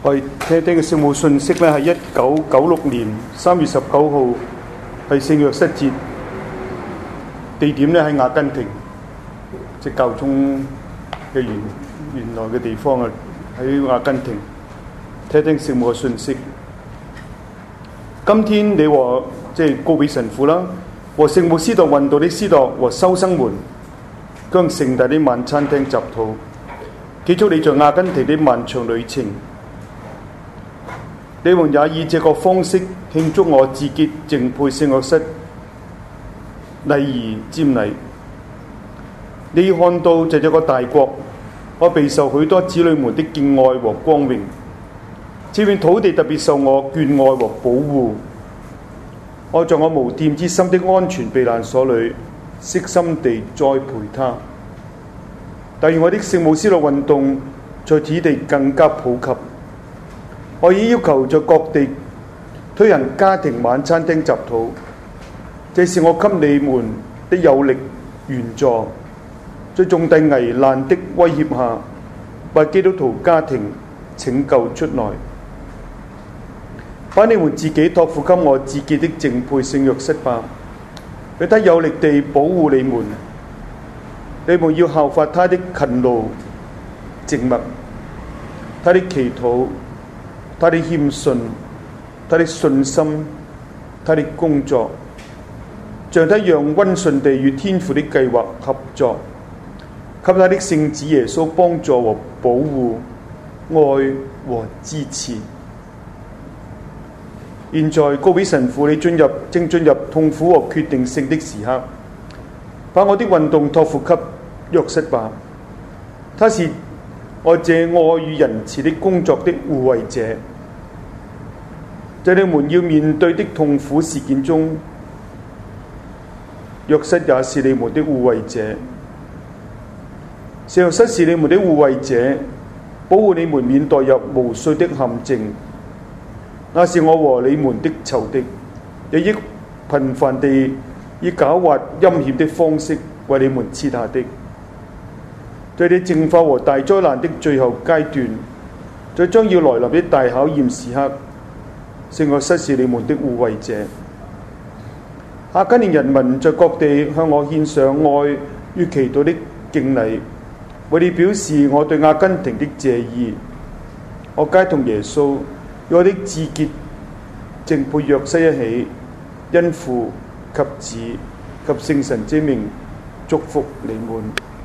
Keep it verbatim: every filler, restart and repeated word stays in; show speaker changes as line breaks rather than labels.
我哋聽聽嘅聖母信息咧，係一九九六年三月十九號，係聖若瑟節，地點咧喺阿根廷，即係教宗嘅原原來嘅地方啊，喺阿根廷。聽聽聖母嘅信息。今天你和即係高比神父啦，和聖母司鐸運道的司鐸和修生們，將盛大的晚餐廳集禱，結束你在阿根廷的漫長旅程。你們也以這個方式慶祝我自潔淨配聖若瑟禮儀瞻禮。你看到這一個大國，我備受許多子女們的敬愛和光榮。這片土地特別受我眷愛和保護。我在我無玷之心的安全避難所裏，悉心地栽培它。但願我的聖母司鐸運動在此地更加普及。我已要求在各地推行家庭晚餐廳集禱，這是我給你們的有力援助，在重大危難的威脅下，為基督徒家庭拯救出來。把你們自己託付給我自潔的淨配聖若瑟吧，俾他有力地保護你們。你們要效法他的勤勞、靜默，他的祈禱，他的謙遜，他的信心，他的工作，像他一樣溫順地與天父的計劃合作，給他的聖子耶穌幫助和保護、愛和支持。現在高比神父，你進入正進入痛苦和決定性的時刻，把我的運動託付給若瑟吧，他是我這愛與仁慈的工作的護衛者。在你們要面對的痛苦事件中，若瑟也是你們的護衛者。聖若瑟是你們的護衛者，保護你們免墮入無數的陷阱。那是我和你們的仇敵，也亦頻繁地以狡猾陰險的方式為你們設下的。在你淨化和大災難的最後階段，在將要來臨的大考驗時刻，聖若瑟是你們的護衛者。阿根廷人民在各地向我獻上愛與祈禱的敬禮，為你表示我對阿根廷的謝意。我皆同耶穌與我的自潔淨配若瑟一起，因父及子及聖神之名祝福你們。